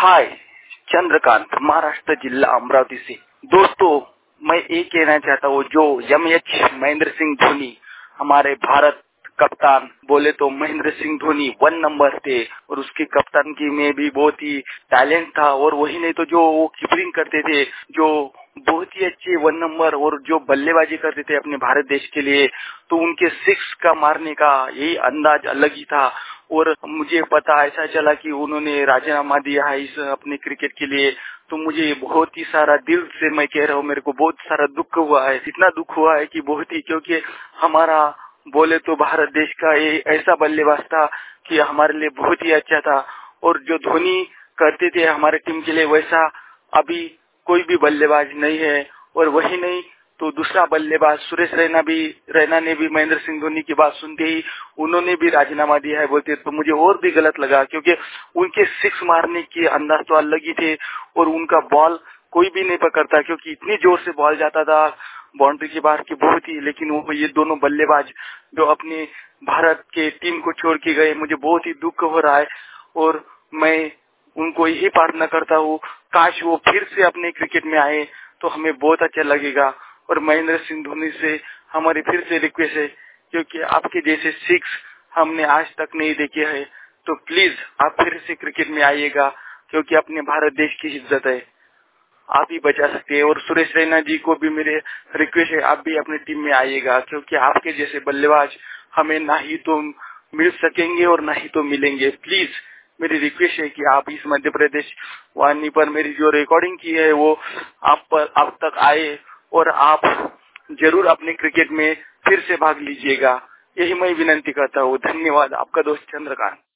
हाय, चंद्रकांत, महाराष्ट्र जिला अमरावती से। दोस्तों, मैं ये कहना चाहता हूँ, जो एमएच महेंद्र सिंह धोनी, हमारे भारत कप्तान बोले तो महेंद्र सिंह धोनी 1 नंबर थे और उसकी कप्तानगी में भी बहुत ही टैलेंट था। और वही नहीं तो जो वो कीपिंग करते थे, जो बहुत ही अच्छे 1 नंबर और जो बल्लेबाजी करते थे अपने भारत देश के लिए, तो उनके 6 का मारने का यही अंदाज अलग ही था। और मुझे पता ऐसा चला कि उन्होंने राजीनामा दिया है इस अपने क्रिकेट के लिए, तो मुझे बहुत ही सारा दिल से मैं कह रहा हूँ, मेरे को बहुत सारा दुख हुआ है। इतना दुख हुआ है कि बहुत ही, क्योंकि हमारा बोले तो भारत देश का ये ऐसा बल्लेबाज था कि हमारे लिए बहुत ही अच्छा था। और जो धोनी करते थे हमारे टीम के लिए, वैसा अभी कोई भी बल्लेबाज नहीं है। और वही नहीं तो दूसरा बल्लेबाज सुरेश रैना ने भी महेंद्र सिंह धोनी की बात सुनते ही उन्होंने भी राजीनामा दिया है बोलते, तो मुझे और भी गलत लगा, क्योंकि उनके 6 मारने के अंदाज तो अलग ही थे। और उनका बॉल कोई भी नहीं पकड़ता, क्योंकि इतनी जोर से बॉल जाता था बाउंड्री के बाहर की बहुत ही। लेकिन वो ये दोनों बल्लेबाज जो अपने भारत के टीम को छोड़ के गए, मुझे बहुत ही दुख हो रहा है। और मैं उनको यही प्रार्थना करता हूँ, काश वो फिर से अपने क्रिकेट में आए तो हमें बहुत अच्छा लगेगा। और महेंद्र सिंह धोनी से हमारी फिर से रिक्वेस्ट है, क्योंकि आपके जैसे 6 हमने आज तक नहीं देखे हैं, तो प्लीज आप फिर से क्रिकेट में आइएगा, क्योंकि अपने भारत देश की इज्जत है, आप ही बचा सकते हैं। और सुरेश रैना जी को भी मेरे रिक्वेस्ट है, आप भी अपनी टीम में आइएगा, क्योंकि आपके जैसे बल्लेबाज हमें ना ही तो मिल सकेंगे और ना ही तो मिलेंगे। प्लीज मेरी रिक्वेस्ट है कि आप इस मध्य प्रदेश वाहिनी पर मेरी जो रिकॉर्डिंग की है वो आप तक आए और आप जरूर अपने क्रिकेट में फिर से भाग लीजिएगा। यही मैं विनती करता हूँ। धन्यवाद। आपका दोस्त चंद्रकांत।